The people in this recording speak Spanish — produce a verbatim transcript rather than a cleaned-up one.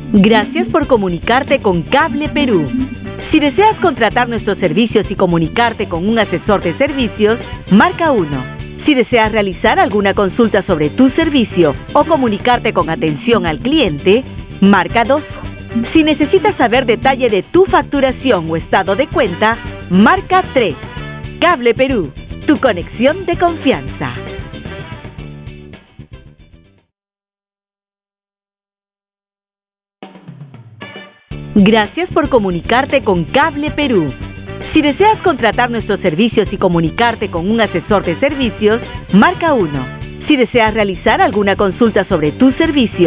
Gracias por comunicarte con Cable Perú. Si deseas contratar nuestros servicios y comunicarte con un asesor de servicios, marca uno. Si deseas realizar alguna consulta sobre tu servicio o comunicarte con atención al cliente, marca dos. Si necesitas saber detalle de tu facturación o estado de cuenta, marca tres. Cable Perú, tu conexión de confianza. Gracias por comunicarte con Cable Perú. Si deseas contratar nuestros servicios y comunicarte con un asesor de servicios, marca uno. Si deseas realizar alguna consulta sobre tu servicio